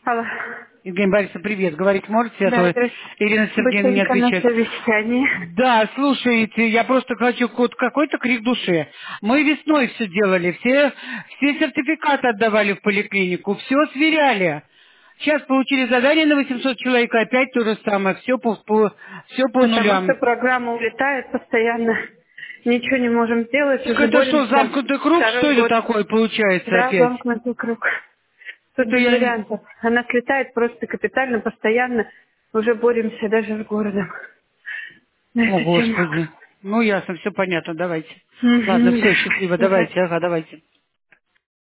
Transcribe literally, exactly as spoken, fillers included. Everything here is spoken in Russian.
Алло. Евгений Борисович, привет. Говорить можете, а Да, то здравствуйте. Ирина Сергеевна не Быстренько на отвечает. совещании. Да, слушайте, я просто хочу вот какой-то крик души. Мы весной все делали, все, все сертификаты отдавали в поликлинику, все сверяли. Сейчас получили задание на восемьсот человек, опять то же самое, все по, по- все по Потому что нулям. программа улетает постоянно. Ничего не можем сделать, Так уже это что, боремся замкнутый круг, что второй это год. такое получается Да, опять? замкнутый круг. Тут Это без я не... вариантов. Она слетает просто капитально, постоянно. Уже боремся даже с городом на О, эту тему. Господи. Ну, ясно, все понятно, давайте. Ладно, Мгм, все, счастливо, да. давайте, ага, давайте.